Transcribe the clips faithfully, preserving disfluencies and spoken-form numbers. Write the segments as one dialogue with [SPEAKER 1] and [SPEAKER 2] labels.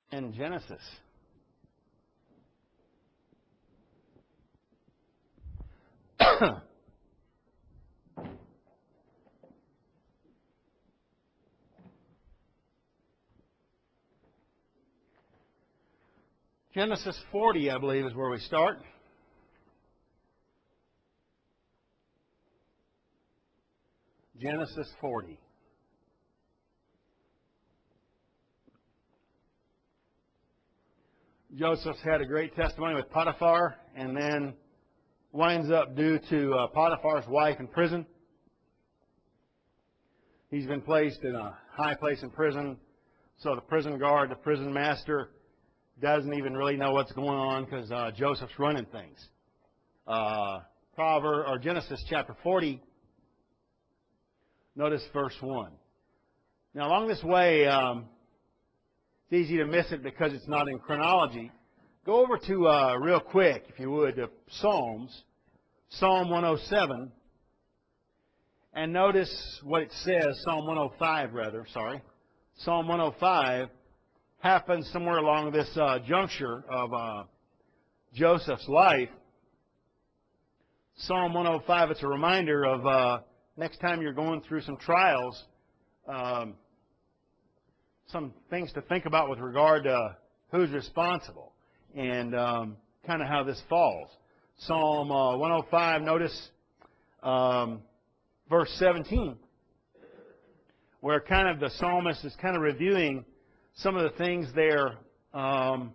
[SPEAKER 1] in Genesis. Genesis forty, I believe, is where we start. Genesis forty. Joseph's had a great testimony with Potiphar, and then winds up due to uh, Potiphar's wife in prison. He's been placed in a high place in prison, so the prison guard, the prison master, doesn't even really know what's going on because uh, Joseph's running things. Uh, Proverbs or Genesis chapter forty. Notice verse one. Now, along this way, um, it's easy to miss it because it's not in chronology. Go over to, uh, real quick, if you would, to Psalms, Psalm one oh seven, and notice what it says, Psalm one oh five, rather, sorry. Psalm one oh five happens somewhere along this uh, juncture of uh, Joseph's life. Psalm one oh five, it's a reminder of uh, next time you're going through some trials, um, some things to think about with regard to who's responsible and um, kind of how this falls. Psalm uh, one oh five, notice um, verse seventeen, where kind of the psalmist is kind of reviewing some of the things there um,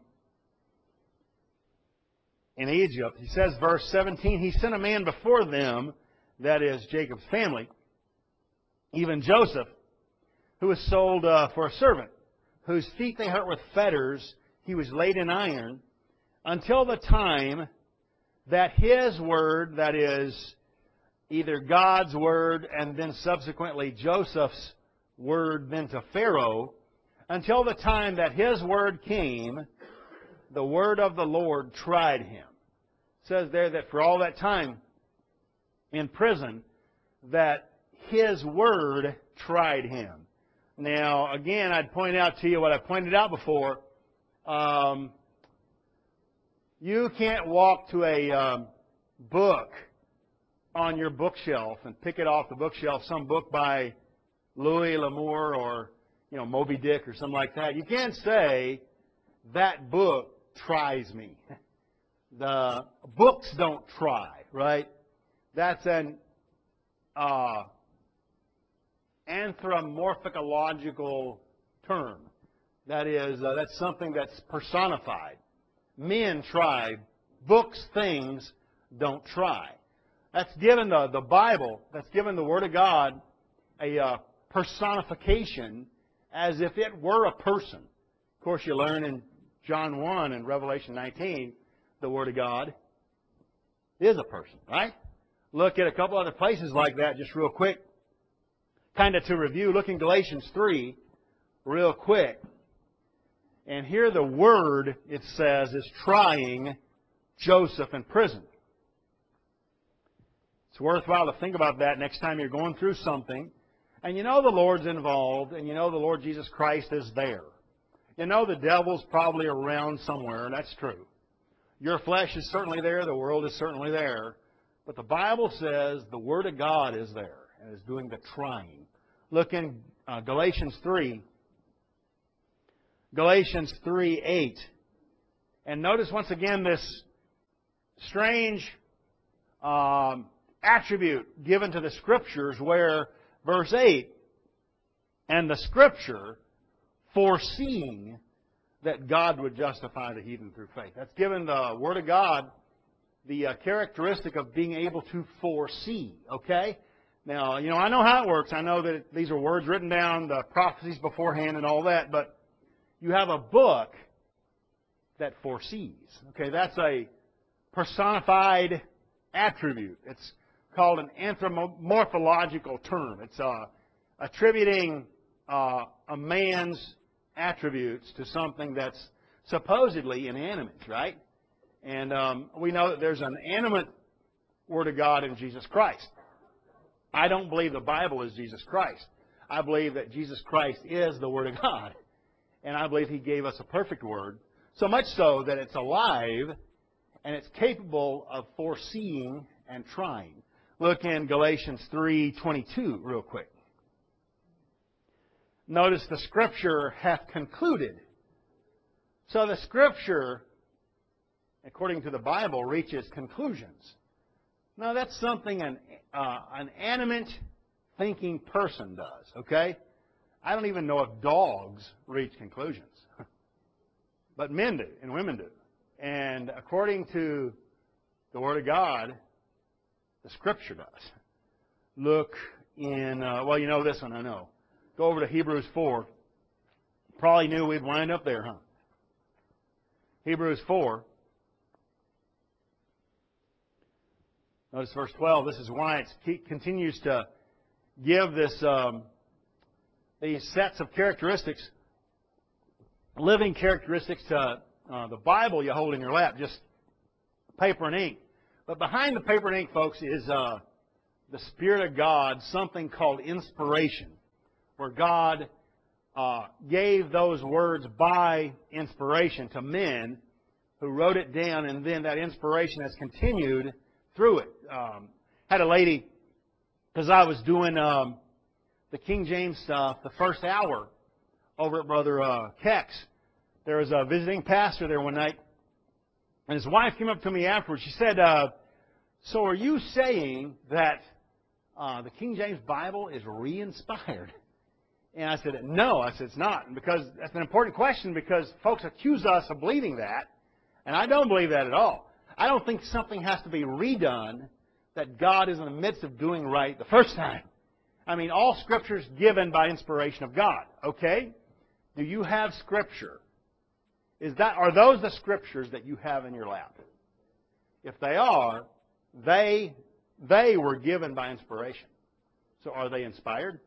[SPEAKER 1] in Egypt. He says, verse seventeen, He sent a man before them, that is Jacob's family, even Joseph, who was sold uh, for a servant, whose feet they hurt with fetters. He was laid in iron, until the time that his word, that is either God's word and then subsequently Joseph's word then to Pharaoh, until the time that his word came, the word of the Lord tried him. It says there that for all that time in prison, that his word tried him. Now, again, I'd point out to you what I pointed out before. Um, you can't walk to a um, book on your bookshelf and pick it off the bookshelf, some book by Louis L'Amour or, you know, Moby Dick or something like that. You can't say, that book tries me. The books don't try, right? That's an uh, anthropomorphological term. That is, uh, that's something that's personified. Men try. Books, things don't try. That's given the, the Bible, that's given the Word of God a uh, personification as if it were a person. Of course, you learn in John one and Revelation nineteen, the Word of God is a person, right? Look at a couple other places like that just real quick. Kind of to review, look in Galatians three real quick. And here the Word, it says, is trying Joseph in prison. It's worthwhile to think about that next time you're going through something. And you know the Lord's involved, and you know the Lord Jesus Christ is there. You know the devil's probably around somewhere, and that's true. Your flesh is certainly there, the world is certainly there. But the Bible says the Word of God is there and is doing the trying. Look in uh, Galatians three. Galatians three eight. And notice once again this strange um, attribute given to the Scriptures where verse eight, and the Scripture foreseeing that God would justify the heathen through faith. That's given the Word of God the uh, characteristic of being able to foresee, okay? Now, you know, I know how it works. I know that these are words written down, the prophecies beforehand and all that, but you have a book that foresees. Okay, that's a personified attribute. It's called an anthropomorphological term. It's uh, attributing uh, a man's attributes to something that's supposedly inanimate, right? And um, we know that there's an animate Word of God in Jesus Christ. I don't believe the Bible is Jesus Christ. I believe that Jesus Christ is the Word of God. And I believe He gave us a perfect Word, so much so that it's alive and it's capable of foreseeing and trying. Look in Galatians three twenty-two real quick. Notice the Scripture hath concluded. So the Scripture, according to the Bible, reaches conclusions. Now that's something an, uh, an animate, thinking person does, okay? I don't even know if dogs reach conclusions. But men do, and women do. And according to the Word of God, the Scripture does. Look in, uh, well, you know this one, I know. Go over to Hebrews four. Probably knew we'd wind up there, huh? Hebrews four. Notice verse twelve. This is why it continues to give this um, these sets of characteristics, living characteristics to uh, the Bible you hold in your lap, just paper and ink. But behind the paper and ink, folks, is uh, the Spirit of God, something called inspiration, where God uh, gave those words by inspiration to men who wrote it down, and then that inspiration has continued through it. Um, had a lady, because I was doing um, the King James stuff the first hour over at Brother uh, Keck's. There was a visiting pastor there one night, and his wife came up to me afterwards. She said, uh, so are you saying that uh, the King James Bible is re-inspired? And I said, no. I said, it's not. And because that's an important question, because folks accuse us of believing that, and I don't believe that at all. I don't think something has to be redone that God is in the midst of doing right the first time. I mean, all Scripture is given by inspiration of God. Okay? Do you have Scripture? Is that, are those the Scriptures that you have in your lap? If they are, they, they were given by inspiration. So are they inspired?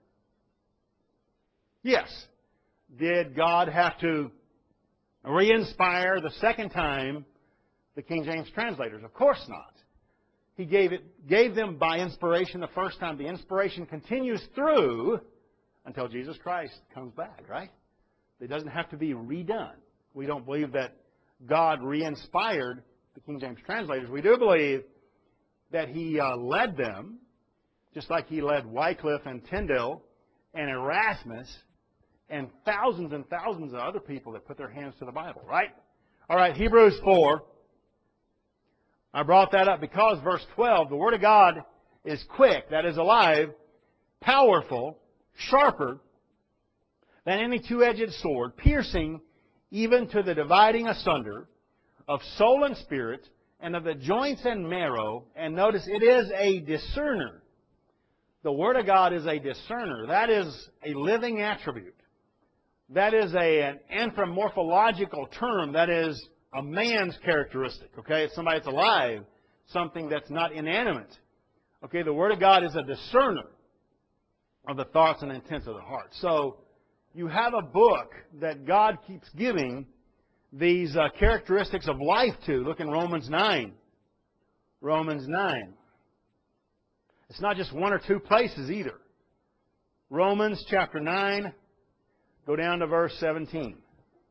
[SPEAKER 1] Yes. Did God have to re-inspire the second time the King James translators? Of course not. He gave it, gave them by inspiration the first time. The inspiration continues through until Jesus Christ comes back, right? It doesn't have to be redone. We don't believe that God re-inspired the King James translators. We do believe that He uh, led them, just like He led Wycliffe and Tyndale and Erasmus and thousands and thousands of other people that put their hands to the Bible, right? All right, Hebrews four. I brought that up because verse twelve, the Word of God is quick, that is alive, powerful, sharper than any two-edged sword, piercing even to the dividing asunder of soul and spirit, and of the joints and marrow. And notice, it is a discerner. The Word of God is a discerner. That is a living attribute. That is a, an anthropomorphological term. That is a man's characteristic. Okay, it's somebody that's alive, something that's not inanimate. Okay, the Word of God is a discerner of the thoughts and intents of the heart. So, you have a book that God keeps giving these uh, characteristics of life to. Look in Romans nine. Romans nine. It's not just one or two places either. Romans chapter nine, go down to verse seventeen.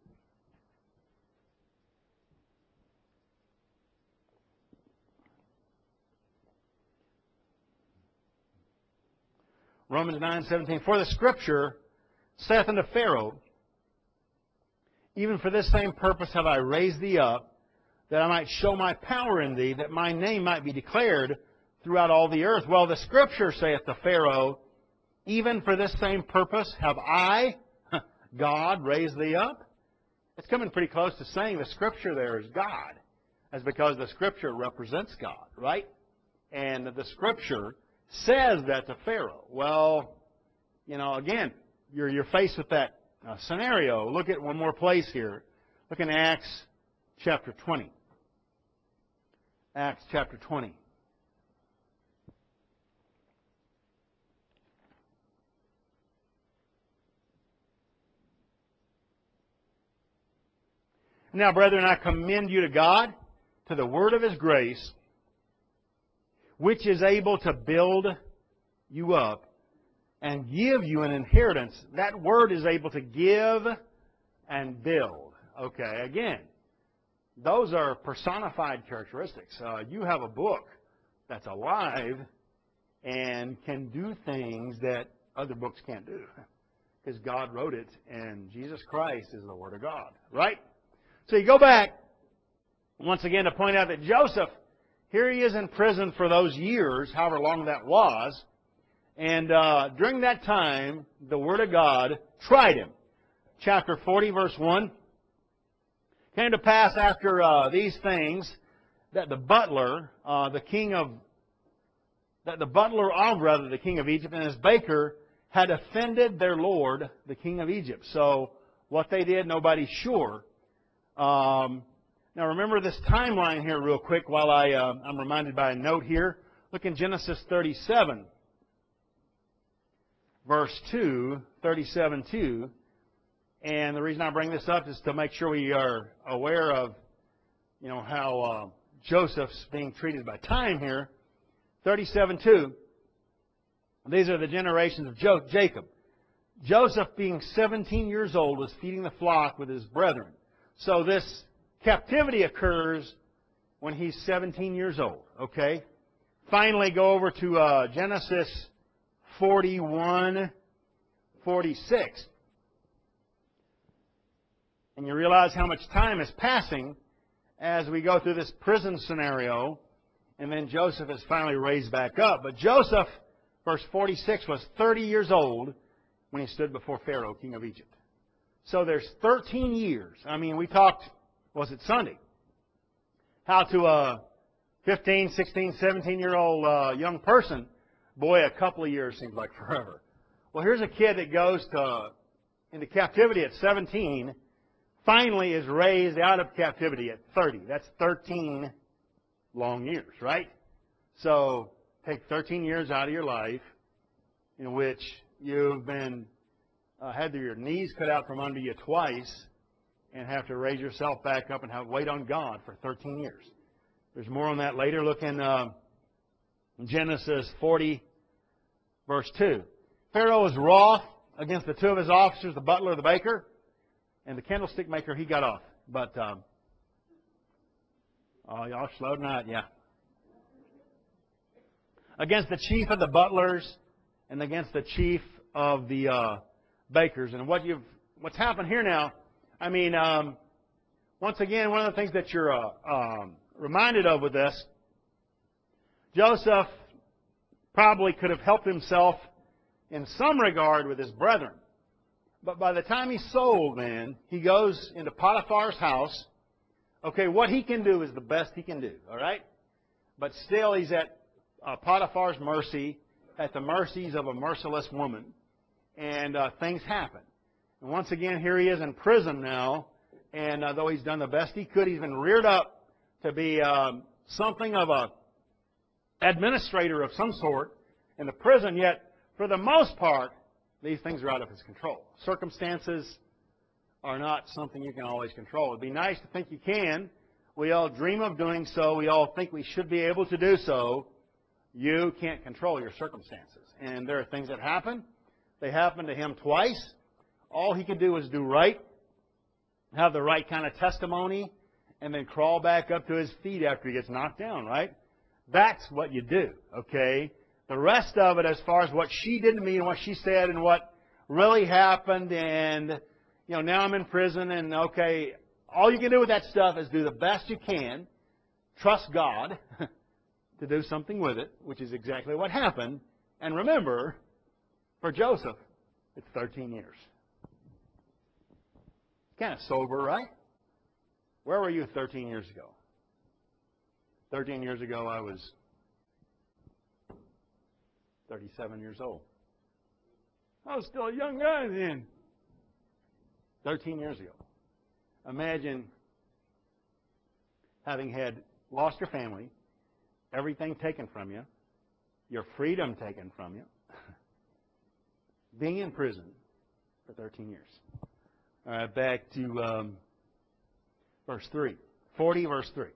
[SPEAKER 1] Romans nine seventeen. For the Scripture saith unto Pharaoh, even for this same purpose have I raised thee up, that I might show my power in thee, that my name might be declared throughout all the earth. Well, the Scripture saith to Pharaoh, even for this same purpose have I, God, raised thee up. It's coming pretty close to saying the Scripture there is God. That's because the Scripture represents God, right? And the Scripture says that to Pharaoh. Well, you know, again, you're, you're faced with that uh, scenario. Look at one more place here. Look in Acts chapter twenty. Acts chapter twenty. Now, brethren, I commend you to God, to the word of His grace, which is able to build you up and give you an inheritance. That word is able to give and build. Okay, again, those are personified characteristics. Uh, you have a book that's alive and can do things that other books can't do. Because God wrote it, and Jesus Christ is the Word of God. Right? So you go back, once again, to point out that Joseph, here he is in prison for those years, however long that was. And uh, during that time, the Word of God tried him. Chapter forty, verse one. Came to pass after uh, these things that the butler, uh, the king of, that the butler of, rather, the king of Egypt and his baker had offended their lord, the king of Egypt. So what they did, nobody's sure. Um, now remember this timeline here real quick while I, uh, I'm reminded by a note here. Look in Genesis thirty-seven, verse two, thirty-seven two. And the reason I bring this up is to make sure we are aware of, you know, how uh, Joseph's being treated by time here. thirty-seven two. These are the generations of jo- Jacob. Joseph, being seventeen years old, was feeding the flock with his brethren. So this captivity occurs when he's seventeen years old. Okay? Finally, go over to uh, Genesis forty-one, forty-six. And you realize how much time is passing as we go through this prison scenario. And then Joseph is finally raised back up. But Joseph, verse forty-six, was thirty years old when he stood before Pharaoh, king of Egypt. So there's thirteen years. I mean, we talked, was it Sunday? How to a fifteen, sixteen, seventeen-year-old uh, young person, boy, a couple of years seems like forever. Well, here's a kid that goes to into captivity at seventeen, finally is raised out of captivity at thirty. That's thirteen long years, right? So take thirteen years out of your life in which you've been uh, had your knees cut out from under you twice and have to raise yourself back up and have wait on God for thirteen years. There's more on that later. Look in uh, Genesis forty, verse two. Pharaoh was wroth against the two of his officers, the butler, the baker, and the candlestick maker. He got off. But, um, oh, y'all slow tonight, yeah. Against the chief of the butlers and against the chief of the uh, bakers. And what you've, what's happened here now, I mean, um, once again, one of the things that you're uh, um, reminded of with this, Joseph probably could have helped himself in some regard with his brethren. But by the time he's sold, man, he goes into Potiphar's house. Okay, what he can do is the best he can do, all right? But still, he's at uh, Potiphar's mercy, at the mercies of a merciless woman. And uh, things happen. And once again, here he is in prison now. And uh, though he's done the best he could, he's been reared up to be um, something of a administrator of some sort in the prison. Yet, for the most part, these things are out of his control. Circumstances are not something you can always control. It'd be nice to think you can. We all dream of doing so. We all think we should be able to do so. You can't control your circumstances. And there are things that happen. They happened to him twice. All he could do was do right, have the right kind of testimony, and then crawl back up to his feet after he gets knocked down, right? That's what you do, okay? The rest of it, as far as what she did to me and what she said and what really happened, and, you know, now I'm in prison, and, okay, all you can do with that stuff is do the best you can, trust God to do something with it, which is exactly what happened. And remember, for Joseph, it's thirteen years. Kind of sober, right? Where were you thirteen years ago? thirteen years ago, I was thirty-seven years old. I was still a young guy then. thirteen years ago. Imagine having had lost your family, everything taken from you, your freedom taken from you, being in prison for thirteen years. All right, back to um, verse three. forty, verse three.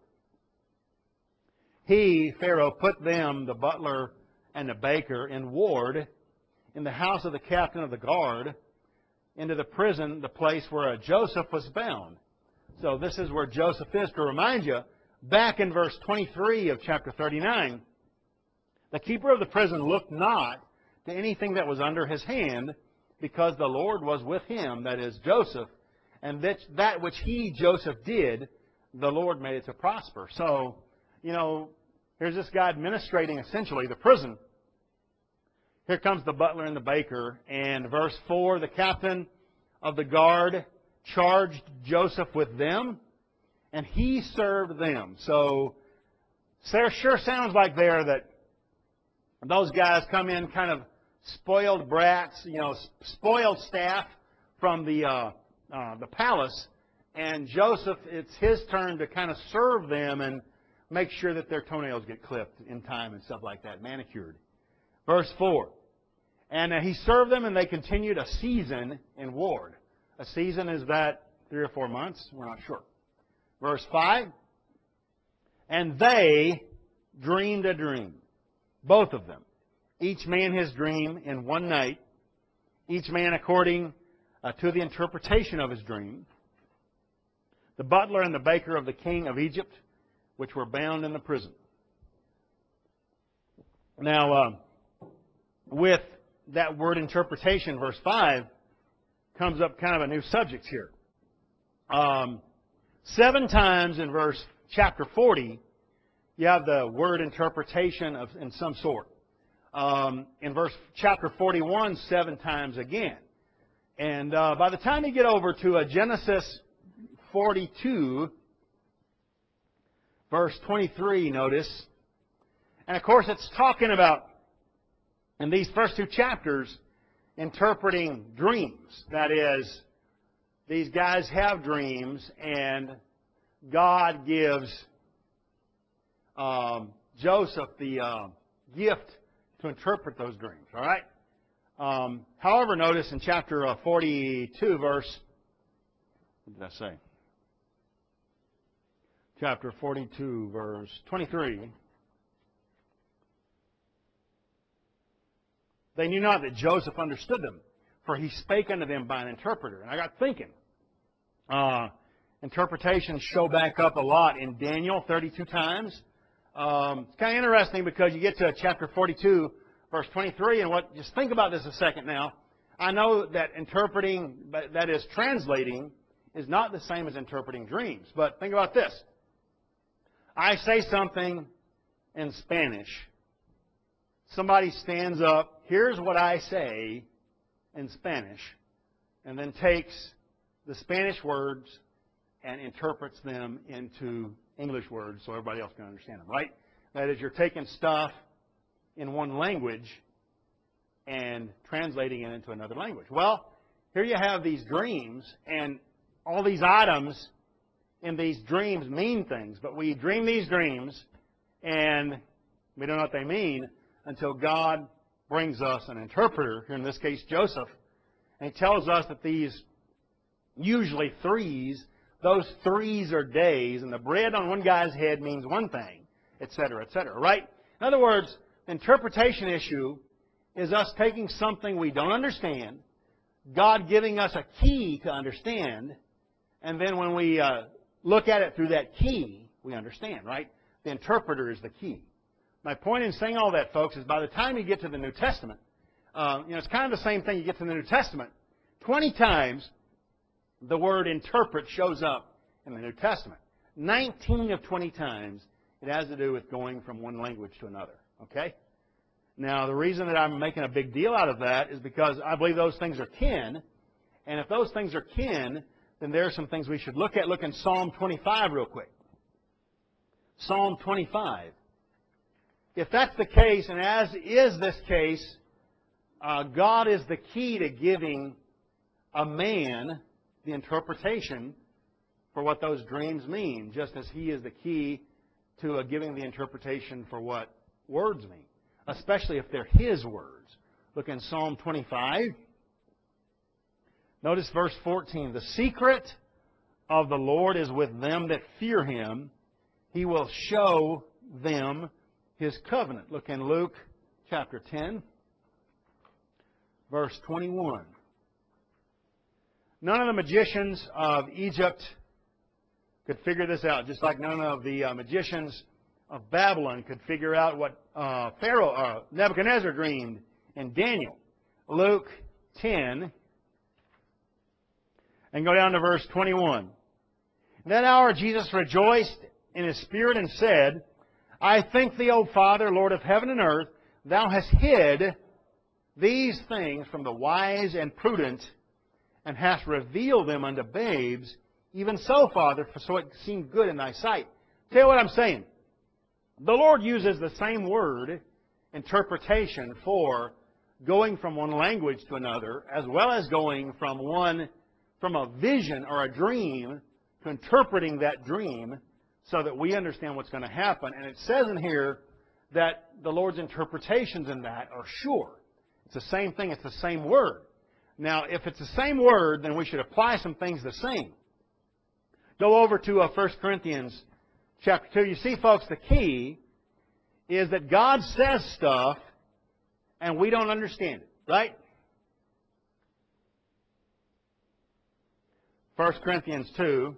[SPEAKER 1] He, Pharaoh, put them, the butler and the baker, in ward in the house of the captain of the guard, into the prison, the place where Joseph was bound. So this is where Joseph is. To remind you, back in verse twenty-three of chapter thirty-nine, the keeper of the prison looked not to anything that was under his hand, because the Lord was with him, that is, Joseph, and that, that which he, Joseph, did, the Lord made it to prosper. So, you know, here's this guy administrating essentially the prison. Here comes the butler and the baker, and verse four, the captain of the guard charged Joseph with them, and he served them. So, it sure sounds like there that those guys come in kind of spoiled brats, you know, spoiled staff from the uh, uh, the palace, and Joseph, it's his turn to kind of serve them and make sure that their toenails get clipped in time and stuff like that, manicured. Verse four, and uh, he served them, and they continued a season in ward. A season, is that three or four months? We're not sure. Verse five, and they dreamed a dream, both of them. Each man his dream in one night, each man according uh, to the interpretation of his dream. The butler and the baker of the king of Egypt, which were bound in the prison. Now, uh, with that word interpretation, verse five, comes up kind of a new subject here. Um, seven times in verse chapter forty, you have the word interpretation of in some sort. Um, in verse chapter forty-one, seven times again. And uh, by the time you get over to uh, Genesis forty-two, verse twenty-three, notice. And of course, it's talking about, in these first two chapters, interpreting dreams. That is, these guys have dreams, and God gives um, Joseph the uh, gift to interpret those dreams. All right. Um, however, notice in chapter uh, forty-two, verse. What did I say? Chapter forty-two, verse twenty-three. They knew not that Joseph understood them, for he spake unto them by an interpreter. And I got thinking. Uh, interpretations show back up a lot in Daniel, thirty-two times. Um, it's kind of interesting because you get to chapter forty-two, verse twenty-three, and what? Just think about this a second now. I know that interpreting, that is translating, is not the same as interpreting dreams. But think about this. I say something in Spanish. Somebody stands up, here's what I say in Spanish, and then takes the Spanish words and interprets them into English words so everybody else can understand them, right? That is, you're taking stuff in one language and translating it into another language. Well, here you have these dreams, and all these items in these dreams mean things, but we dream these dreams, and we don't know what they mean until God brings us an interpreter, here in this case Joseph, and he tells us that these usually threes, those threes are days, and the bread on one guy's head means one thing, et cetera, et cetera, right? In other words, the interpretation issue is us taking something we don't understand, God giving us a key to understand, and then when we uh, look at it through that key, we understand, right? The interpreter is the key. My point in saying all that, folks, is by the time you get to the New Testament, uh, you know, it's kind of the same thing. You get to the New Testament, twenty times the word interpret shows up in the New Testament. nineteen of twenty times it has to do with going from one language to another. Okay? Now, the reason that I'm making a big deal out of that is because I believe those things are kin. And if those things are kin, then there are some things we should look at. Look in Psalm twenty-five real quick. Psalm twenty-five. If that's the case, and as is this case, uh, God is the key to giving a man the interpretation for what those dreams mean, just as He is the key to uh, giving the interpretation for what words mean, especially if they're His words. Look in Psalm twenty-five. Notice verse fourteen. The secret of the Lord is with them that fear Him. He will show them His covenant. Look in Luke chapter ten, verse twenty-one. None of the magicians of Egypt could figure this out, just like none of the uh, magicians of Babylon could figure out what uh, Pharaoh, uh, Nebuchadnezzar dreamed in Daniel. Luke ten, and go down to verse twenty-one. In that hour Jesus rejoiced in his spirit and said, I thank thee, O Father, Lord of heaven and earth, thou hast hid these things from the wise and prudent, and hast revealed them unto babes. Even so, Father, for so it seemed good in thy sight. Tell you what I'm saying. The Lord uses the same word, interpretation, for going from one language to another, as well as going from one, from a vision or a dream to interpreting that dream so that we understand what's going to happen. And it says in here that the Lord's interpretations in that are sure. It's the same thing. It's the same word. Now, if it's the same word, then we should apply some things the same. Go over to uh, First Corinthians chapter two. You see, folks, the key is that God says stuff and we don't understand it, right? First Corinthians two.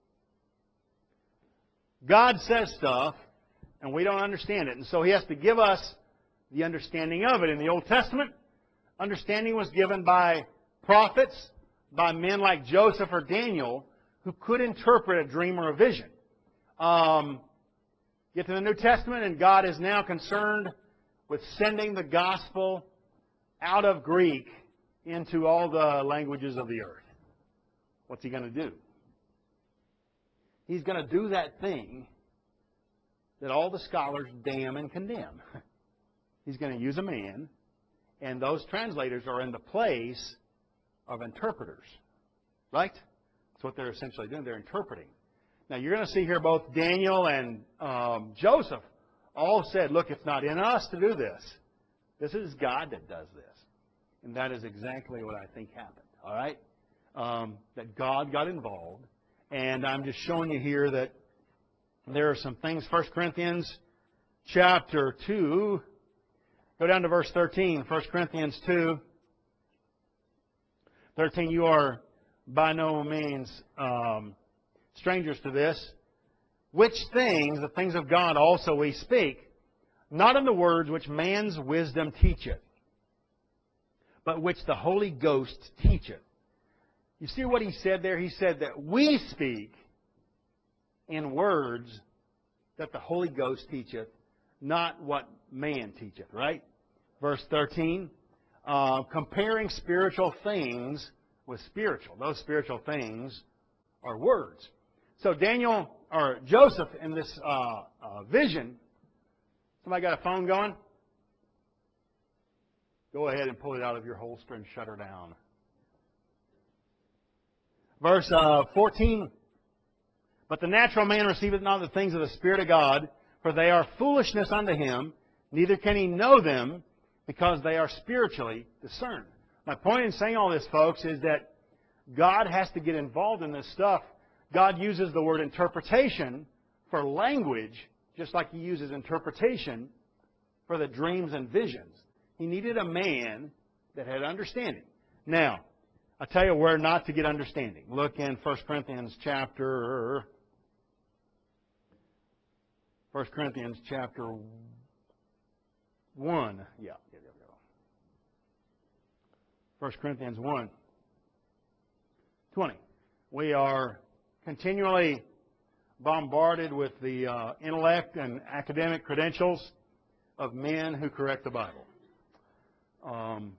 [SPEAKER 1] God says stuff and we don't understand it. And so He has to give us the understanding of it. In the Old Testament, understanding was given by prophets, by men like Joseph or Daniel, who could interpret a dream or a vision. Um, get to the New Testament, and God is now concerned with sending the gospel out of Greek into all the languages of the earth. What's He going to do? He's going to do that thing that all the scholars damn and condemn. He's going to use a man, and those translators are in the place of interpreters. Right? That's what they're essentially doing. They're interpreting. Now, you're going to see here both Daniel and um, Joseph all said, look, it's not in us to do this. This is God that does this. And that is exactly what I think happened. All right? Um, that God got involved. And I'm just showing you here that there are some things. First Corinthians chapter two. Go down to verse thirteen. First Corinthians two. thirteen, you are by no means um, strangers to this. Which things, the things of God also we speak, not in the words which man's wisdom teacheth, but which the Holy Ghost teacheth. You see what he said there? He said that we speak in words that the Holy Ghost teacheth, not what man teacheth, right? Verse thirteen, uh, comparing spiritual things with spiritual. Those spiritual things are words. So Daniel, or Joseph, in this uh, uh, vision, somebody got a phone going? Go ahead and pull it out of your holster and shut her down. Verse uh, fourteen, but the natural man receiveth not the things of the Spirit of God, for they are foolishness unto him, neither can he know them, because they are spiritually discerned. My point in saying all this, folks, is that God has to get involved in this stuff. God uses the word interpretation for language, just like He uses interpretation for the dreams and visions. He needed a man that had understanding. Now, I'll tell you where not to get understanding. Look in First Corinthians chapter... First Corinthians chapter one. Yeah, there we go. First Corinthians one. twenty. We are continually bombarded with the uh, intellect and academic credentials of men who correct the Bible. Um,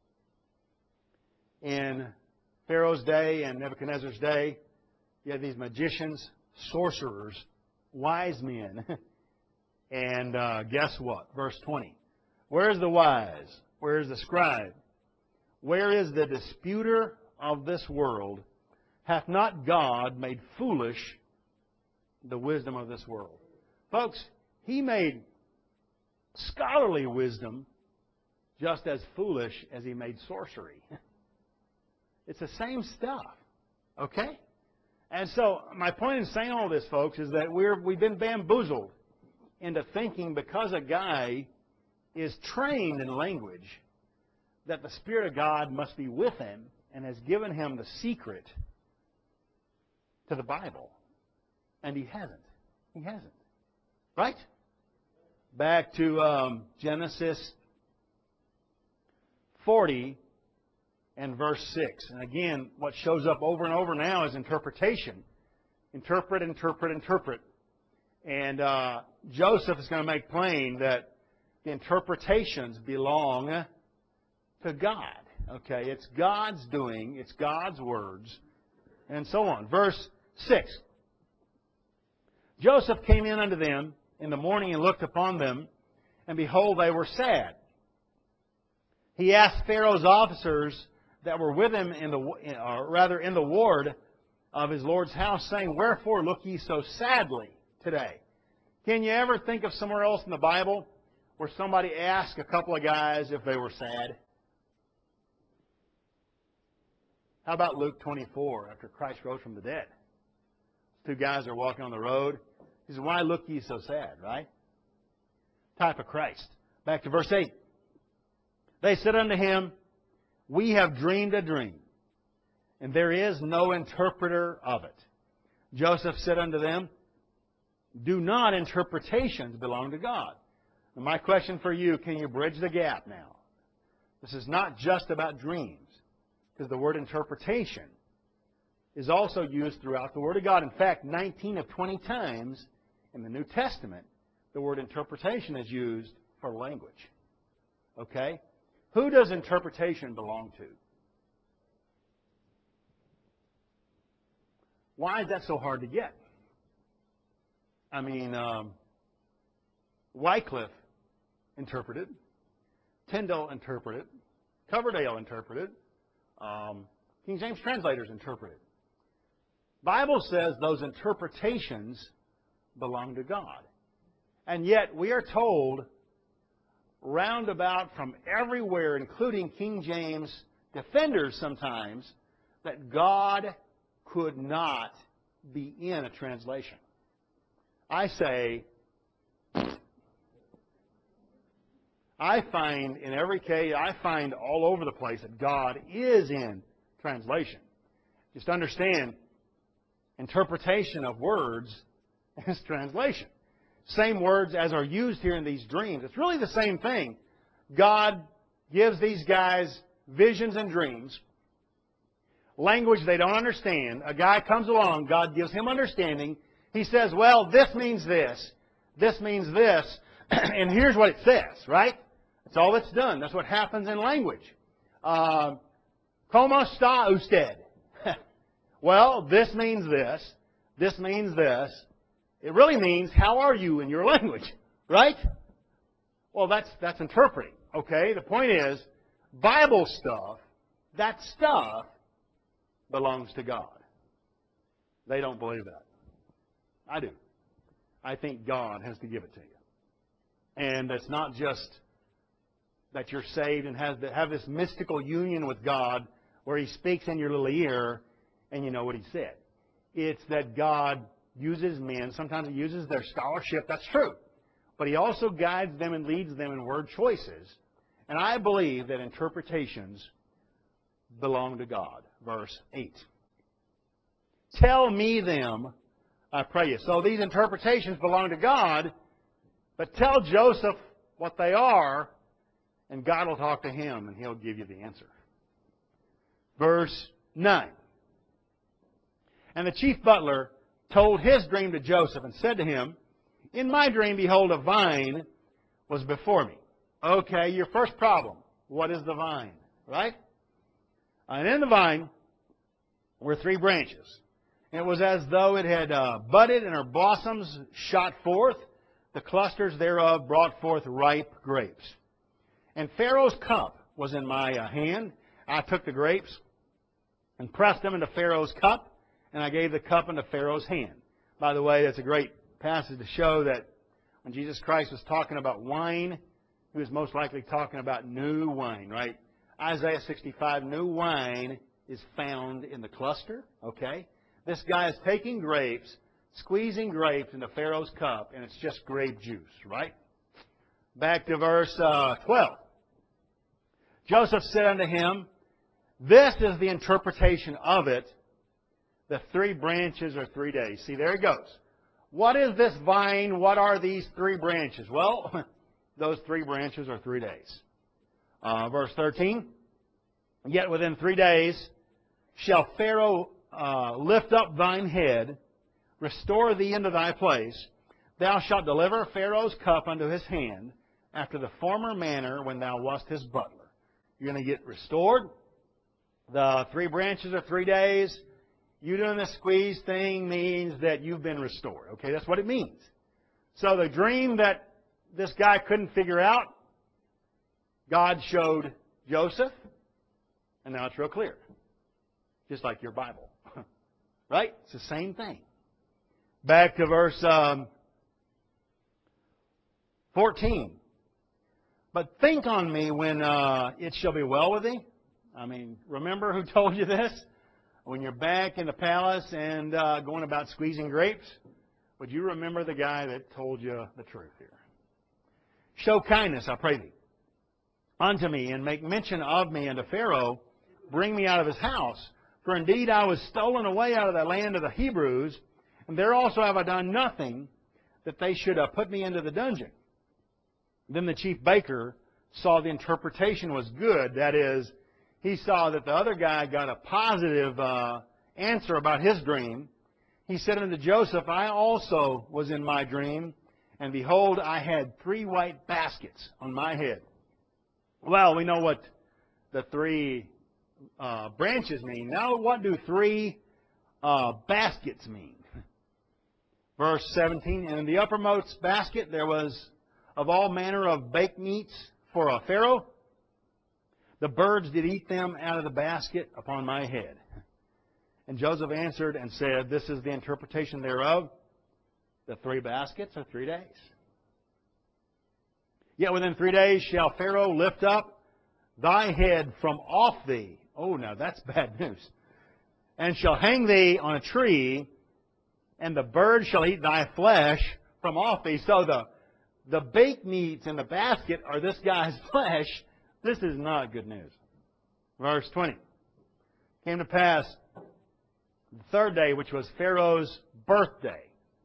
[SPEAKER 1] in Pharaoh's day and Nebuchadnezzar's day, you had these magicians, sorcerers, wise men. And uh, guess what? Verse twenty. Where is the wise? Where is the scribe? Where is the disputer of this world? Hath not God made foolish the wisdom of this world? Folks, He made scholarly wisdom just as foolish as He made sorcery. It's the same stuff. Okay? And so my point in saying all this, folks, is that we're, we've been bamboozled into thinking because a guy is trained in language that the Spirit of God must be with him and has given him the secret to the Bible. And he hasn't. He hasn't. Right? Back to um, Genesis forty and verse six. And again, what shows up over and over now is interpretation. Interpret, interpret, interpret. And uh, Joseph is going to make plain that the interpretations belong to God. Okay, it's God's doing, it's God's words, and so on. Verse six. Joseph came in unto them in the morning and looked upon them, and behold, they were sad. He asked Pharaoh's officers that were with him in the, or rather in the ward of his Lord's house, saying, Wherefore look ye so sadly today? Can you ever think of somewhere else in the Bible where somebody asked a couple of guys if they were sad? How about Luke twenty-four, after Christ rose from the dead? Two guys are walking on the road. He says, Why look ye so sad, right? Type of Christ. Back to verse eight. They said unto him, We have dreamed a dream, and there is no interpreter of it. Joseph said unto them, Do not interpretations belong to God? And my question for you, can you bridge the gap now? This is not just about dreams, because the word interpretation is also used throughout the Word of God. In fact, nineteen of twenty times in the New Testament, the word interpretation is used for language. Okay? Who does interpretation belong to? Why is that so hard to get? I mean, um, Wycliffe interpreted, Tyndale interpreted, Coverdale interpreted, um, King James translators interpreted. Bible says those interpretations belong to God. And yet we are told roundabout from everywhere, including King James defenders sometimes, that God could not be in a translation. I say, I find in every case, I find all over the place that God is in translation. Just understand, interpretation of words is translation. Same words as are used here in these dreams. It's really the same thing. God gives these guys visions and dreams, language they don't understand. A guy comes along, God gives him understanding. He says, well, this means this, this means this, and here's what it says, right? That's all it's done. That's what happens in language. Uh, Como esta usted? Well, this means this, this means this. It really means, how are you in your language, right? Well, that's, that's interpreting, okay? The point is, Bible stuff, that stuff belongs to God. They don't believe that. I do. I think God has to give it to you. And it's not just that you're saved and has to have this mystical union with God where He speaks in your little ear and you know what He said. It's that God uses men. Sometimes He uses their scholarship. That's true. But He also guides them and leads them in word choices. And I believe that interpretations belong to God. Verse eight. Tell me them, I pray you. So these interpretations belong to God, but tell Joseph what they are, and God will talk to him, and He'll give you the answer. Verse nine. And the chief butler told his dream to Joseph and said to him, In my dream, behold, a vine was before me. Okay, your first problem. What is the vine? Right? And in the vine were three branches. It was as though it had uh, budded and her blossoms shot forth. The clusters thereof brought forth ripe grapes. And Pharaoh's cup was in my uh, hand. I took the grapes and pressed them into Pharaoh's cup, and I gave the cup into Pharaoh's hand. By the way, that's a great passage to show that when Jesus Christ was talking about wine, He was most likely talking about new wine, right? Isaiah sixty-five, new wine is found in the cluster, okay? This guy is taking grapes, squeezing grapes into Pharaoh's cup, and it's just grape juice, right? Back to verse uh, twelve. Joseph said unto him, This is the interpretation of it. The three branches are three days. See, there it goes. What is this vine? What are these three branches? Well, those three branches are three days. Uh, verse thirteen. Yet within three days shall Pharaoh uh, lift up thine head, restore thee into thy place. Thou shalt deliver Pharaoh's cup unto his hand, after the former manner when thou wast his butler. You're going to get restored. The three branches are three days. You doing this squeeze thing means that you've been restored. Okay, that's what it means. So the dream that this guy couldn't figure out, God showed Joseph, and now it's real clear. Just like your Bible. Right? It's the same thing. Back to verse um, fourteen. But think on me when uh, it shall be well with thee. I mean, remember who told you this? When you're back in the palace and uh, going about squeezing grapes, would you remember the guy that told you the truth here? Show kindness, I pray thee, unto me, and make mention of me unto Pharaoh. Bring me out of his house. For indeed I was stolen away out of the land of the Hebrews, and there also have I done nothing that they should uh, put me into the dungeon. Then the chief baker saw the interpretation was good. That is, he saw that the other guy got a positive uh, answer about his dream. He said unto Joseph, I also was in my dream, and behold, I had three white baskets on my head. Well, we know what the three uh, branches mean. Now, what do three uh, baskets mean? Verse seventeen, and in the uppermost basket there was of all manner of baked meats for a Pharaoh. The birds did eat them out of the basket upon my head. And Joseph answered and said, this is the interpretation thereof. The three baskets are three days. Yet within three days shall Pharaoh lift up thy head from off thee. Oh, now that's bad news. And shall hang thee on a tree, and the birds shall eat thy flesh from off thee. So the, the baked meats in the basket are this guy's flesh. This is not good news. Verse twenty. Came to pass the third day, which was Pharaoh's birthday.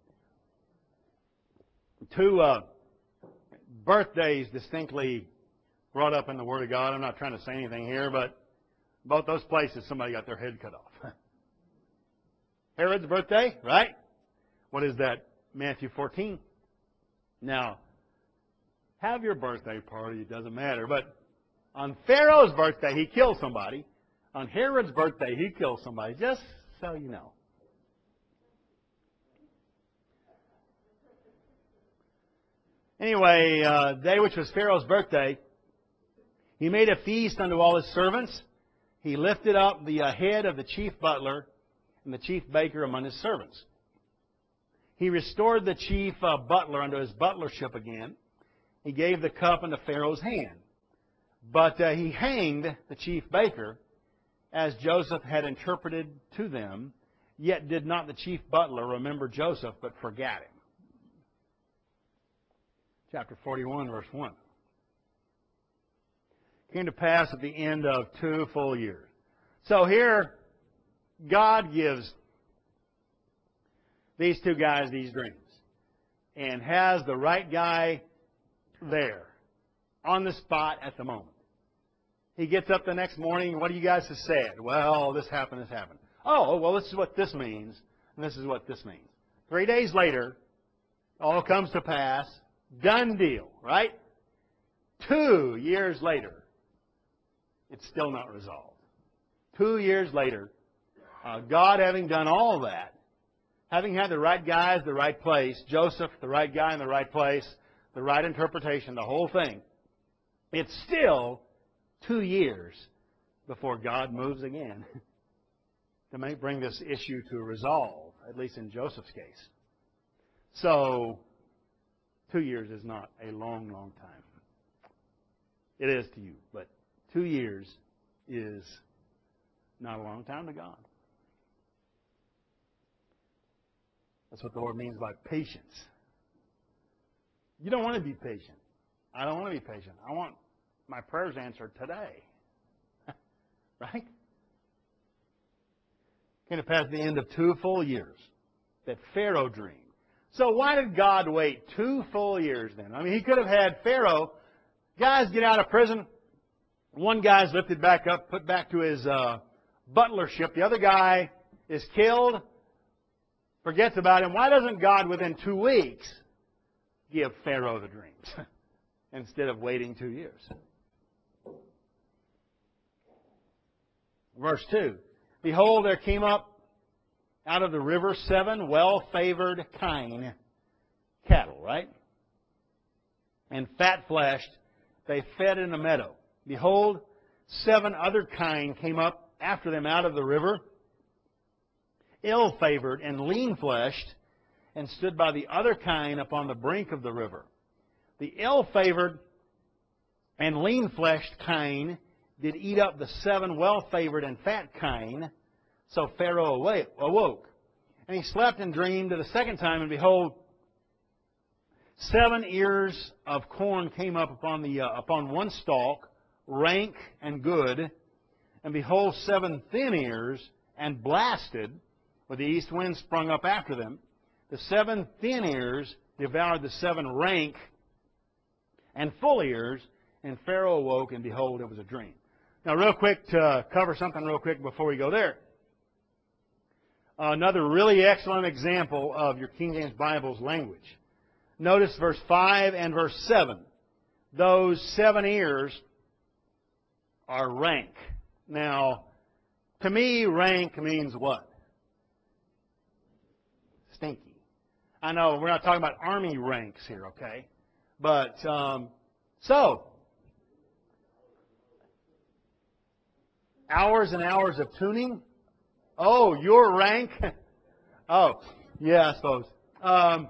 [SPEAKER 1] Two uh, birthdays distinctly brought up in the Word of God. I'm not trying to say anything here, but both those places somebody got their head cut off. Herod's birthday, right? What is that? Matthew fourteen. Now, have your birthday party, it doesn't matter. But on Pharaoh's birthday, he killed somebody. On Herod's birthday, he killed somebody. Just so you know. Anyway, uh, day which was Pharaoh's birthday, he made a feast unto all his servants. He lifted up the uh, head of the chief butler and the chief baker among his servants. He restored the chief uh, butler unto his butlership again. He gave the cup into Pharaoh's hand. But uh, he hanged the chief baker, as Joseph had interpreted to them. Yet did not the chief butler remember Joseph, but forgot him. Chapter forty-one, verse one. Came to pass at the end of two full years. So here, God gives these two guys these dreams. And has the right guy there, on the spot at the moment. He gets up the next morning, what do you guys have said? Well, this happened, this happened. Oh, well, this is what this means, and this is what this means. Three days later, all comes to pass. Done deal, right? Two years later, it's still not resolved. Two years later, uh, God having done all that, having had the right guys, the right place, Joseph, the right guy in the right place, the right interpretation, the whole thing, it's still two years before God moves again to make, bring this issue to a resolve, at least in Joseph's case. So, two years is not a long, long time. It is to you, but two years is not a long time to God. That's what the Lord means by patience. You don't want to be patient. I don't want to be patient. I want my prayers answered today. Right? came to pass at the end of two full years that Pharaoh dreamed. So why did God wait two full years then? I mean, He could have had Pharaoh, guys get out of prison. One guy's lifted back up, put back to his uh, butlership. The other guy is killed, forgets about him. Why doesn't God within two weeks give Pharaoh the dreams instead of waiting two years? Verse two. Behold, there came up out of the river seven well-favored kine cattle, right? And fat-fleshed, they fed in a meadow. Behold, seven other kine came up after them out of the river, ill-favored and lean-fleshed, and stood by the other kine upon the brink of the river. The ill-favored and lean-fleshed kine did eat up the seven well-favored and fat kine. So Pharaoh awoke, and he slept and dreamed the second time, and behold, seven ears of corn came up upon the uh, upon one stalk, rank and good, and behold, seven thin ears and blasted, with the east wind sprung up after them. The seven thin ears devoured the seven rank and full ears, and Pharaoh awoke, and behold, it was a dream. Now, real quick, to cover something real quick before we go there. Another really excellent example of your King James Bible's language. Notice verse five and verse seven. Those seven ears are rank. Now, to me, rank means what? Stinky. I know we're not talking about army ranks here, okay? But, um, so, hours and hours of tuning. Oh, your rank? Oh, yeah, I suppose. Um,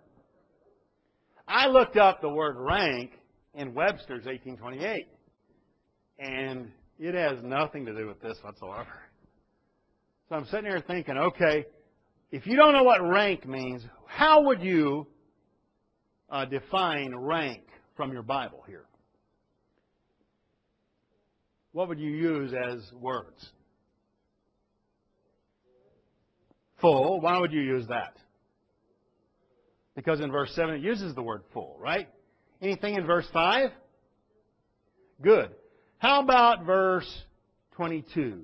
[SPEAKER 1] I looked up the word rank in Webster's eighteen twenty-eight, and it has nothing to do with this whatsoever. So I'm sitting here thinking, okay, if you don't know what rank means, how would you uh, define rank from your Bible here? What would you use as words? Full. Why would you use that? Because in verse seven it uses the word full, right? Anything in verse five? Good. How about verse twenty-two?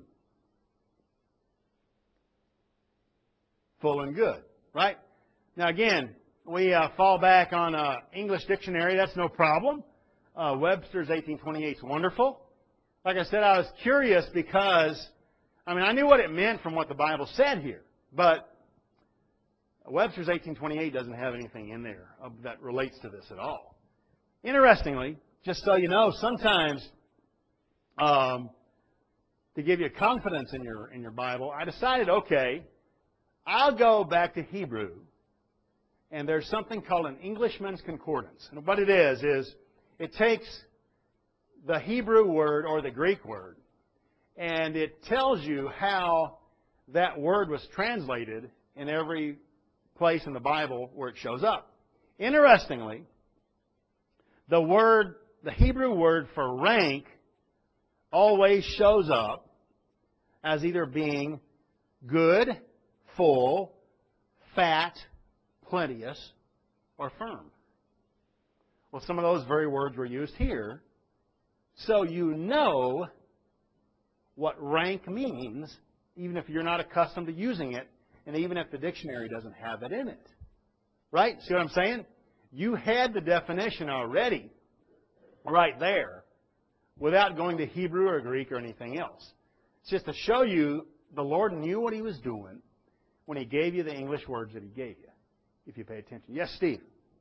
[SPEAKER 1] Full and good, right? Now again, we uh, fall back on uh, English dictionary. That's no problem. Uh, Webster's eighteen twenty-eight is wonderful. Like I said, I was curious because, I mean, I knew what it meant from what the Bible said here. But Webster's eighteen twenty-eight doesn't have anything in there that relates to this at all. Interestingly, just so you know, sometimes um, to give you confidence in your in your Bible, I decided, okay, I'll go back to Hebrew, and there's something called an Englishman's Concordance. And what it is, is it takes the Hebrew word or the Greek word, and it tells you how that word was translated in every place in the Bible where it shows up. Interestingly, the word, the Hebrew word for rank always shows up as either being good, full, fat, plenteous, or firm. Well, some of those very words were used here. So you know what rank means, even if you're not accustomed to using it, and even if the dictionary doesn't have it in it. Right? See what I'm saying? You had the definition already right there without going to Hebrew or Greek or anything else. It's just to show you the Lord knew what He was doing when He gave you the English words that He gave you, if you pay attention. Yes, Steve?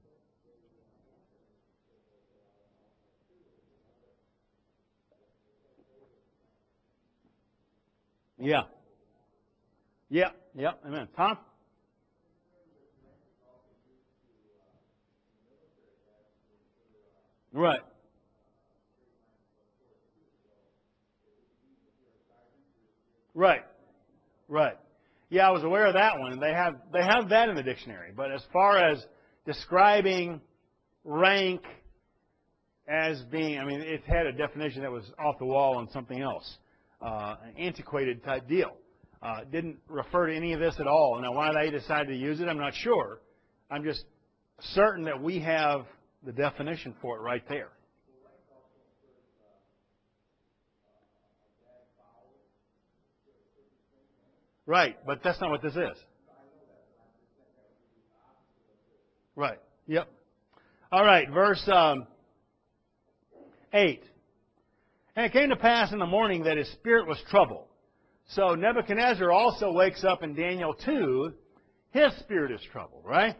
[SPEAKER 1] Yeah. Yeah. Yeah. Amen. Tom? Right. Right. Right. Yeah, I was aware of that one. They have they have that in the dictionary. But as far as describing rank as being, I mean, it had a definition that was off the wall on something else, uh, an antiquated type deal. Uh, didn't refer to any of this at all. Now, why they decided to use it, I'm not sure. I'm just certain that we have the definition for it right there. Right, but that's not what this is. Right, yep. All right, verse um, eight. And it came to pass in the morning that his spirit was troubled. So Nebuchadnezzar also wakes up in Daniel two. His spirit is troubled, right?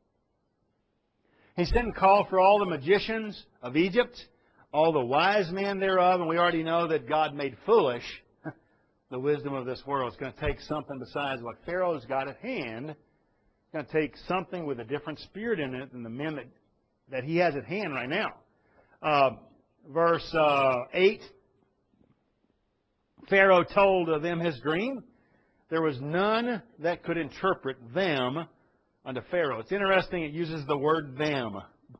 [SPEAKER 1] He sent and called for all the magicians of Egypt, all the wise men thereof, and we already know that God made foolish the wisdom of this world. It's going to take something besides what Pharaoh's got at hand. It's going to take something with a different spirit in it than the men that, that he has at hand right now. Uh, verse uh, eight. Pharaoh told them his dream. There was none that could interpret them unto Pharaoh. It's interesting it uses the word them.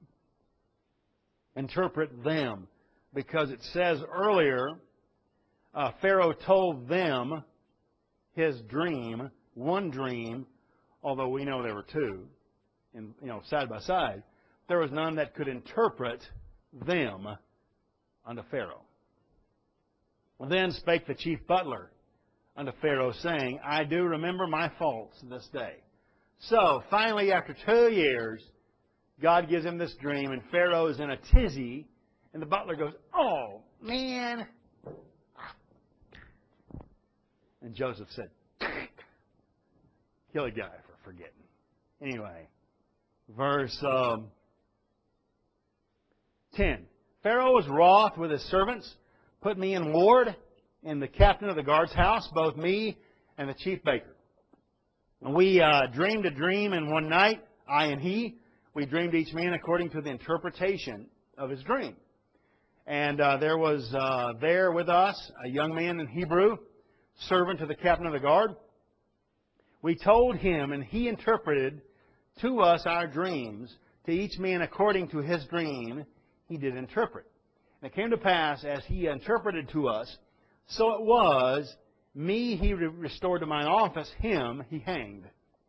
[SPEAKER 1] Interpret them. Because it says earlier, uh, Pharaoh told them his dream, one dream, although we know there were two, in, you know, side by side. There was none that could interpret them unto Pharaoh. Then spake the chief butler unto Pharaoh, saying, I do remember my faults this day. So, finally, after two years, God gives him this dream, and Pharaoh is in a tizzy, and the butler goes, oh, man. And Joseph said, kill a guy for forgetting. Anyway, verse um, ten. Pharaoh was wroth with his servants, put me in ward in the captain of the guard's house, both me and the chief baker. And we uh, dreamed a dream in one night, I and he. We dreamed each man according to the interpretation of his dream. And uh, there was uh, there with us a young man in Hebrew, servant to the captain of the guard. We told him, and he interpreted to us our dreams. To each man according to his dream, he did interpret. And it came to pass, as he interpreted to us, so it was, me he restored to mine office, him he hanged.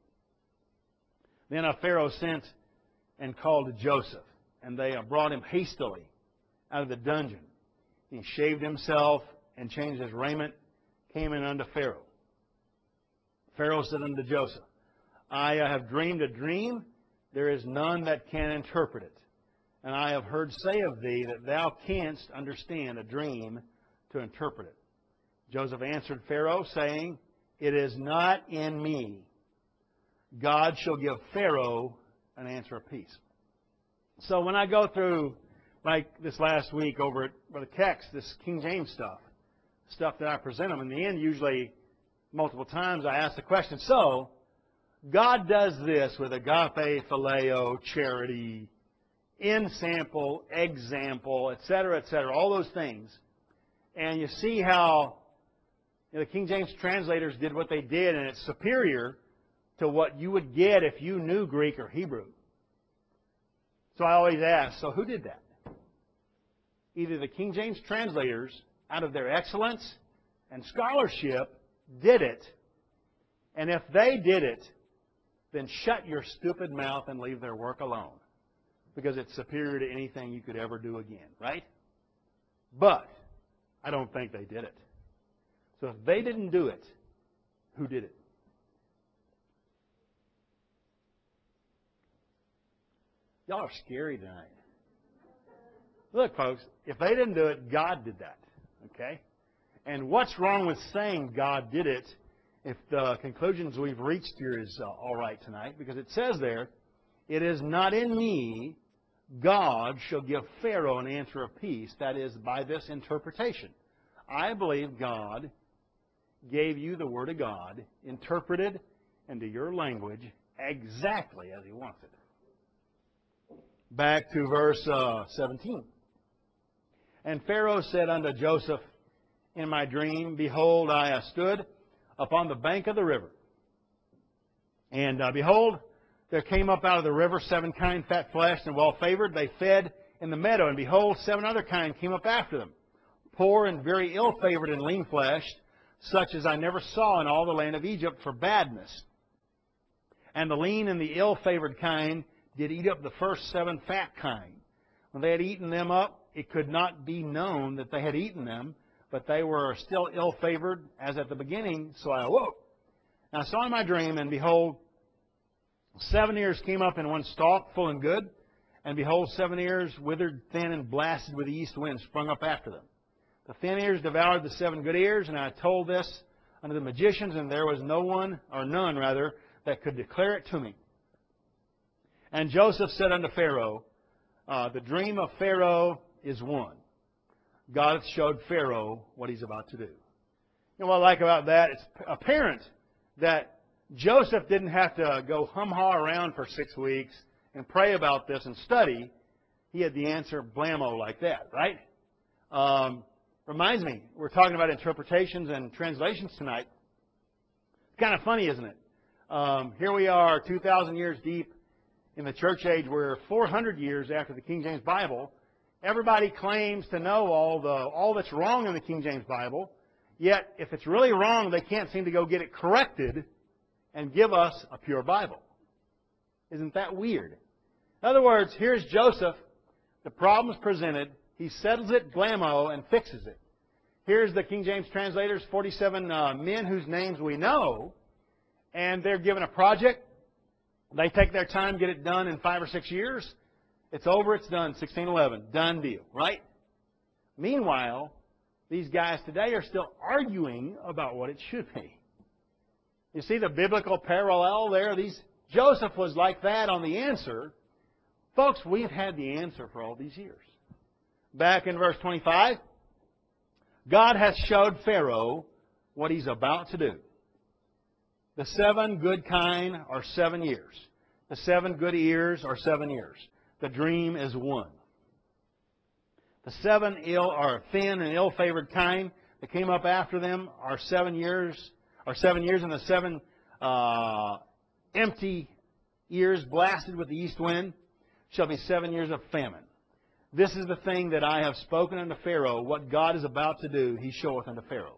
[SPEAKER 1] Then a Pharaoh sent and called Joseph, and they brought him hastily out of the dungeon. He shaved himself and changed his raiment, came in unto Pharaoh. Pharaoh said unto Joseph, I have dreamed a dream, there is none that can interpret it. And I have heard say of thee that thou canst understand a dream to interpret it. Joseph answered Pharaoh, saying, it is not in me. God shall give Pharaoh an answer of peace. So when I go through, like this last week over at the text, this King James stuff, stuff that I present them, in the end, usually multiple times, I ask the question, so, God does this with agape, phileo, charity, ensample, example, et cetera, et cetera, all those things. And you see how you know, the King James translators did what they did, and it's superior to what you would get if you knew Greek or Hebrew. So I always ask, so who did that? Either the King James translators, out of their excellence and scholarship, did it. And if they did it, then shut your stupid mouth and leave their work alone. Because it's superior to anything you could ever do again, right? But I don't think they did it. So if they didn't do it, who did it? Y'all are scary tonight. Look, folks, if they didn't do it, God did that. Okay? And what's wrong with saying God did it if the conclusions we've reached here is uh, all right tonight? Because it says there, it is not in me, God shall give Pharaoh an answer of peace. That is, by this interpretation. I believe God gave you the Word of God, interpreted into your language exactly as He wants it. Back to verse uh, seventeen. And Pharaoh said unto Joseph in my dream, behold, I stood upon the bank of the river. And uh, behold, there came up out of the river seven kine fat-fleshed and well-favored. They fed in the meadow. And behold, seven other kine came up after them, poor and very ill-favored and lean-fleshed. such as I never saw in all the land of Egypt for badness. And the lean and the ill-favored kind did eat up the first seven fat kind. When they had eaten them up, it could not be known that they had eaten them, but they were still ill-favored as at the beginning, so I awoke. And I saw in my dream, and behold, seven ears came up in one stalk, full and good, and behold, seven ears, withered, thin, and blasted with the east wind, sprung up after them. The thin ears devoured the seven good ears, and I told this unto the magicians, and there was no one, or none rather, that could declare it to me. And Joseph said unto Pharaoh, uh, the dream of Pharaoh is one. God hath showed Pharaoh what he's about to do. You know what I like about that? It's apparent that Joseph didn't have to go hum-ha around for six weeks and pray about this and study. He had the answer blammo like that, right? Um, reminds me, we're talking about interpretations and translations tonight. It's kind of funny, isn't it? Um, here we are two thousand years deep in the church age. We're four hundred years after the King James Bible. Everybody claims to know all the all that's wrong in the King James Bible. Yet, if it's really wrong, they can't seem to go get it corrected and give us a pure Bible. Isn't that weird? In other words, here's Joseph. The problem's presented. He settles it, blammo, and fixes it. Here's the King James translators, forty-seven uh, men whose names we know, and they're given a project. They take their time, get it done in five or six years. It's over, it's done, sixteen eleven, done deal, right? Meanwhile, these guys today are still arguing about what it should be. You see the biblical parallel there? These Joseph was like that on the answer. Folks, we've had the answer for all these years. Back in verse twenty-five, God hath showed Pharaoh what he's about to do. The seven good kine are seven years. The seven good ears are seven years. The dream is one. The seven ill or thin and ill-favored kine that came up after them are seven years, are seven years, and the seven uh, empty ears blasted with the east wind shall be seven years of famine. This is the thing that I have spoken unto Pharaoh. What God is about to do, he showeth unto Pharaoh.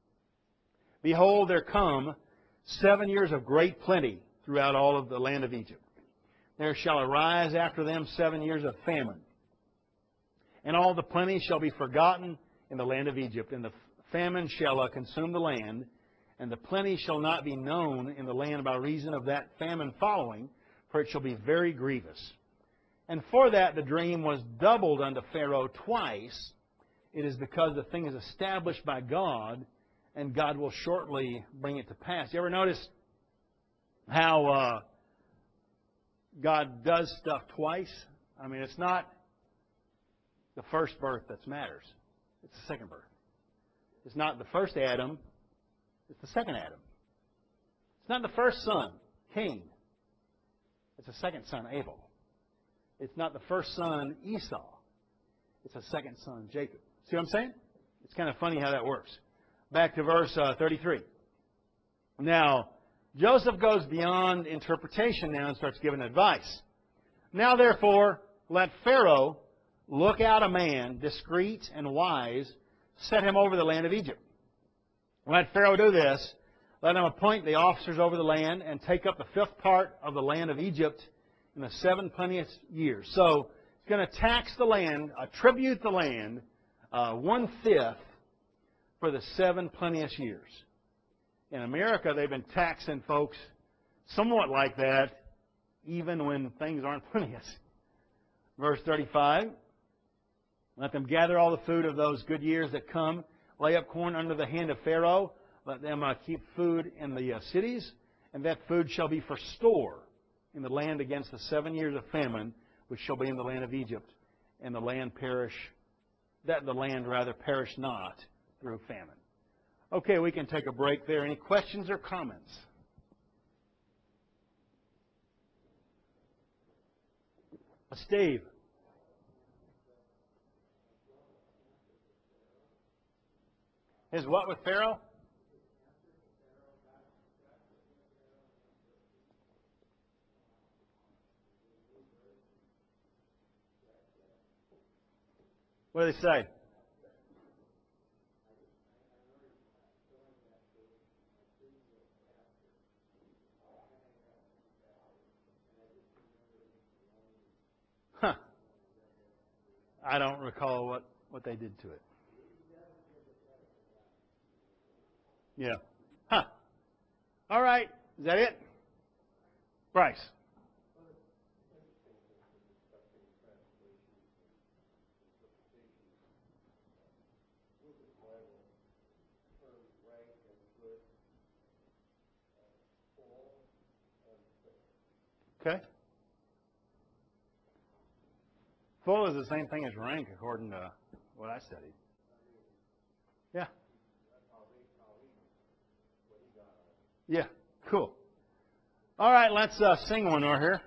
[SPEAKER 1] Behold, there come seven years of great plenty throughout all of the land of Egypt. There shall arise after them seven years of famine. And all the plenty shall be forgotten in the land of Egypt. And the famine shall uh, consume the land. And the plenty shall not be known in the land by reason of that famine following. For it shall be very grievous. And for that the dream was doubled unto Pharaoh twice. It is because the thing is established by God. And God will shortly bring it to pass. You ever notice how uh, God does stuff twice? I mean, it's not the first birth that matters. It's the second birth. It's not the first Adam. It's the second Adam. It's not the first son, Cain. It's the second son, Abel. It's not the first son, Esau. It's the second son, Jacob. See what I'm saying? It's kind of funny how that works. Back to verse uh, thirty-three. Now, Joseph goes beyond interpretation now and starts giving advice. Now, therefore, let Pharaoh look out a man, discreet and wise, set him over the land of Egypt. Let Pharaoh do this. Let him appoint the officers over the land and take up the fifth part of the land of Egypt in the seven plenteous years. So, he's going to tax the land, attribute the land, uh, one-fifth for the seven plenteous years. In America, they've been taxing folks somewhat like that, even when things aren't plenteous. Verse thirty-five, let them gather all the food of those good years that come, lay up corn under the hand of Pharaoh, let them uh, keep food in the uh, cities, and that food shall be for store in the land against the seven years of famine, which shall be in the land of Egypt, and the land perish, that the land rather perish not through famine. Okay, we can take a break there. Any questions or comments? Steve. His what with Pharaoh? What do they say? I don't recall what, what they did to it. Yeah. Huh. All right. Is that it? Bryce. Okay. Full is the same thing as rank, according to what I studied. Yeah. Yeah. Cool. All right, let's uh, sing one more here.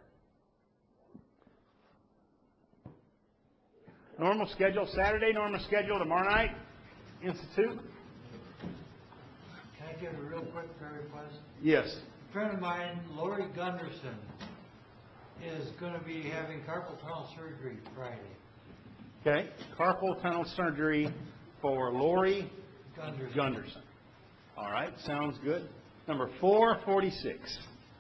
[SPEAKER 1] Normal schedule Saturday, normal schedule tomorrow night. Institute.
[SPEAKER 2] Can I give a real quick prayer request?
[SPEAKER 1] Yes.
[SPEAKER 2] A friend of mine, Lori Gunderson, is going to be having carpal tunnel surgery Friday.
[SPEAKER 1] Okay. Carpal tunnel surgery for Lori
[SPEAKER 2] Gunderson.
[SPEAKER 1] Gunderson. All right. Sounds good. Number four forty-six.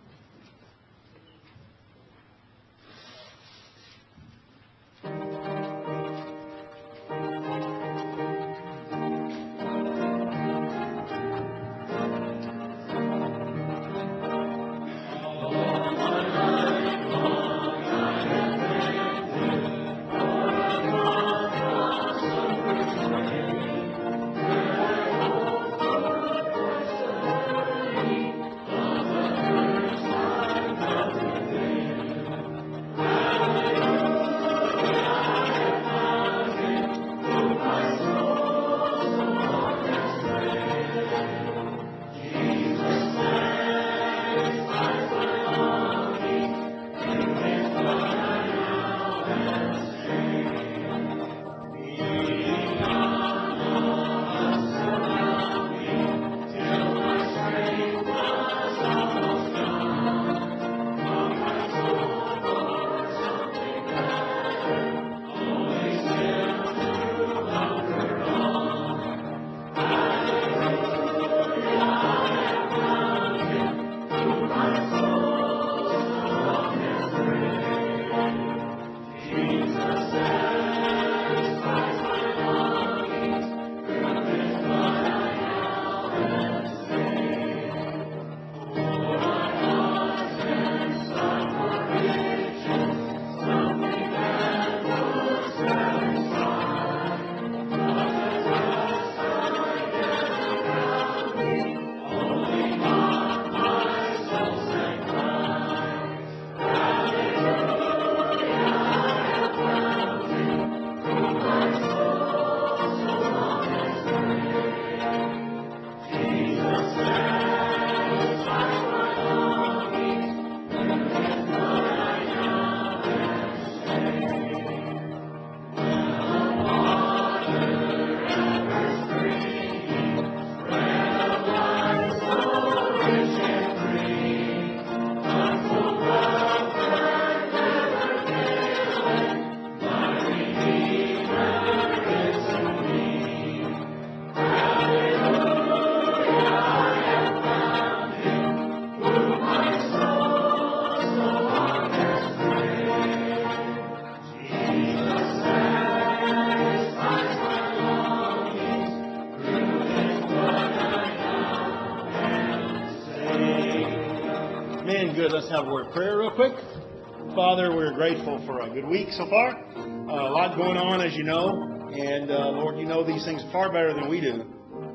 [SPEAKER 1] Man, good. Let's have a word of prayer real quick. Father, we're grateful for a good week so far. Uh, a lot going on, as you know. And, uh, Lord, you know these things far better than we do.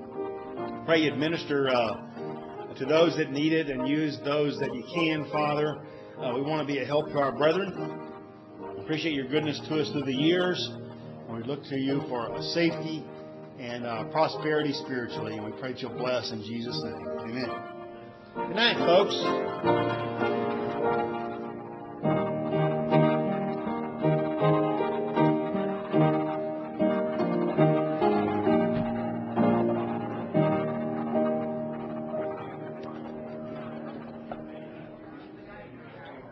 [SPEAKER 1] Pray you administer uh, to those that need it and use those that you can, Father. Uh, we want to be a help to our brethren. Appreciate your goodness to us through the years. We look to you for uh, safety and uh, prosperity spiritually. And we pray that you'll bless in Jesus' name. Amen. Good night, folks.